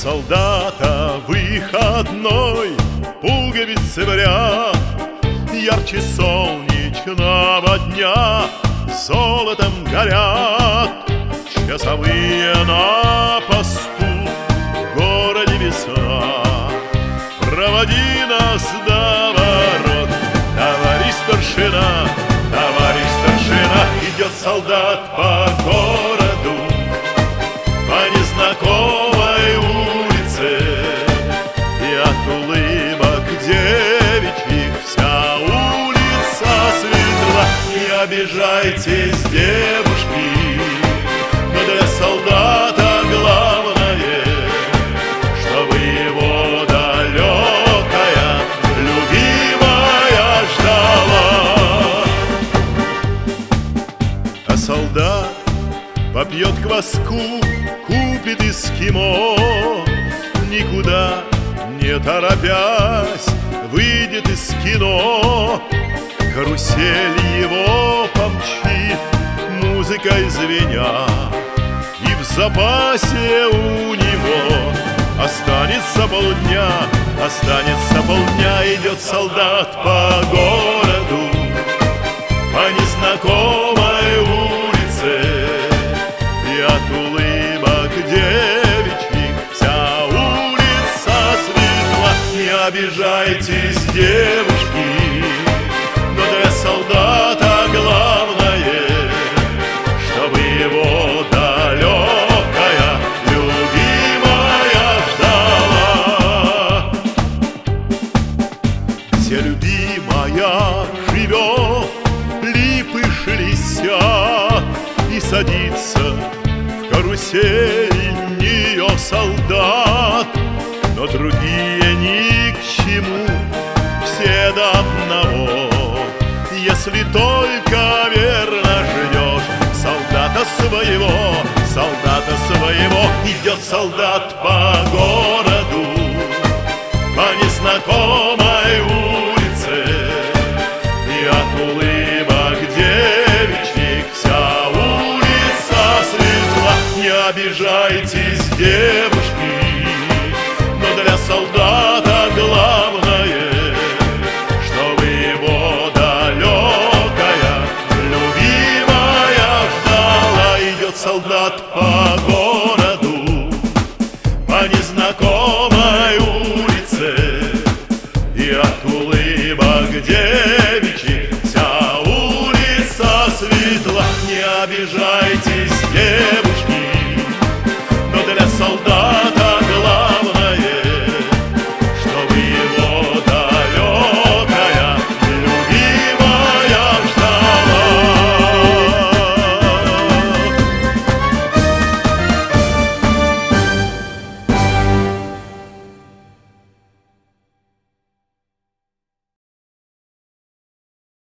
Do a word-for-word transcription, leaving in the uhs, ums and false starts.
солдата выходной, пуговицы в ряд, ярче солнечного дня золотом горят. Часовые на посту, в городе весна. Проводи нас до ворот, товарищ старшина, товарищ старшина. Идет солдат по городу, по незнакомой улице, и от улыбок девичьих вся улица светла. Не обижайтесь, девушки, но для солдата главное, чтобы его далекая любимая ждала. А солдат попьет кваску, купит эскимо, никуда не торопясь выйдет из кино. Карусель его помчит, музыкой звеня, и в запасе у него останется полдня, останется полдня. Идет солдат по городу, по незнакомой улице, и от улыбок девичьих вся улица светла. Не обижайтесь, девушки, но для солдата главное, чтобы его далекая любимая ждала. Где любимая живет, липы шелестят, и садится в карусель нее солдат. Но другие ни к чему, все до одного, если только верно ждешь солдата своего, солдата своего. Идет солдат по городу, по незнакомой улице, и от улыбок девичьих вся улица светла. Не обижайтесь, девушки, но для солдата главное, чтобы его далекая любимая ждала. Идет солдат по городу, по незнакомой улице, и от улыбок девичьих вся улица светла. Не обижайтесь,